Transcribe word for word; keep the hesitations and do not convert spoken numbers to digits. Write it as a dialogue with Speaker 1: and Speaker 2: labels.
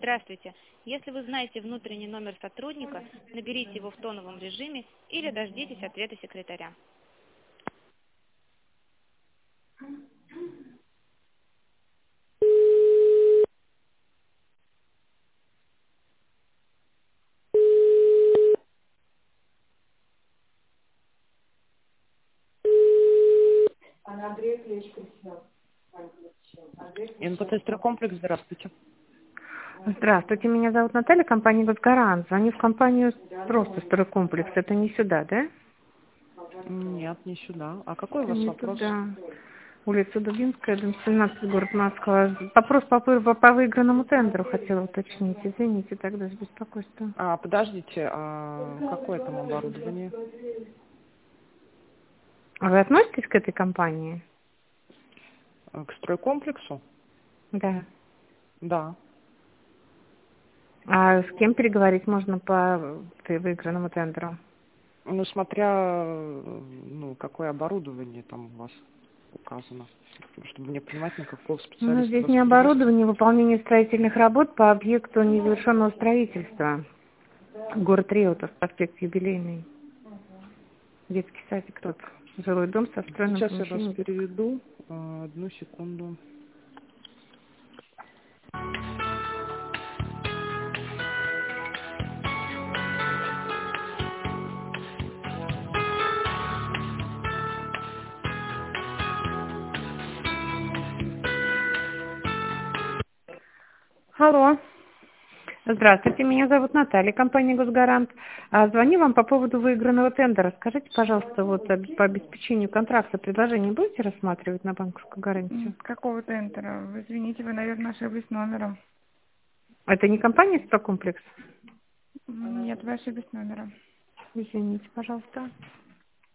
Speaker 1: Здравствуйте. Если вы знаете внутренний номер сотрудника, наберите его в тоновом режиме или дождитесь ответа секретаря.
Speaker 2: МПТ-стройкомплекс, здравствуйте.
Speaker 3: Здравствуйте, меня зовут Наталья, компания «Газгарант». Звоню в компанию просто «Стройкомплекс». Это не сюда, да?
Speaker 2: Нет, не сюда. А какой у
Speaker 3: Это
Speaker 2: вас
Speaker 3: не
Speaker 2: вопрос?
Speaker 3: туда. Улица Дубинская, дом семнадцать, город Москва. Вопрос по, вы- по выигранному тендеру хотела уточнить. Извините тогда за беспокойство.
Speaker 2: А, подождите, а какое там оборудование?
Speaker 3: А вы относитесь к этой компании?
Speaker 2: А, К стройкомплексу?
Speaker 3: Да.
Speaker 2: Да.
Speaker 3: А с кем переговорить можно по э, выигранному тендеру?
Speaker 2: Ну, смотря, ну, какое оборудование там у вас указано, чтобы мне понимать, на какого
Speaker 3: Ну,
Speaker 2: специалиста
Speaker 3: здесь
Speaker 2: вас
Speaker 3: не
Speaker 2: перевести.
Speaker 3: оборудование, выполнение строительных работ по объекту незавершенного строительства. Город Реутов, проспект Юбилейный. Детский садик тут. Жилой дом со встроенным
Speaker 2: Сейчас я вас
Speaker 3: помещением.
Speaker 2: переведу. А, Одну секунду.
Speaker 3: Алло. Здравствуйте, меня зовут Наталья, компания «Газгарант». А, звоню вам по поводу выигранного тендера. Скажите, пожалуйста, вот об- по обеспечению контракта предложение будете рассматривать на банковскую гарантию?
Speaker 4: М, Какого тендера? Вы Извините, вы, наверное, ошиблись номером.
Speaker 3: Это не компания «Стройкомплекс»?
Speaker 4: М, Нет, вы ошиблись номером.
Speaker 3: Извините, пожалуйста.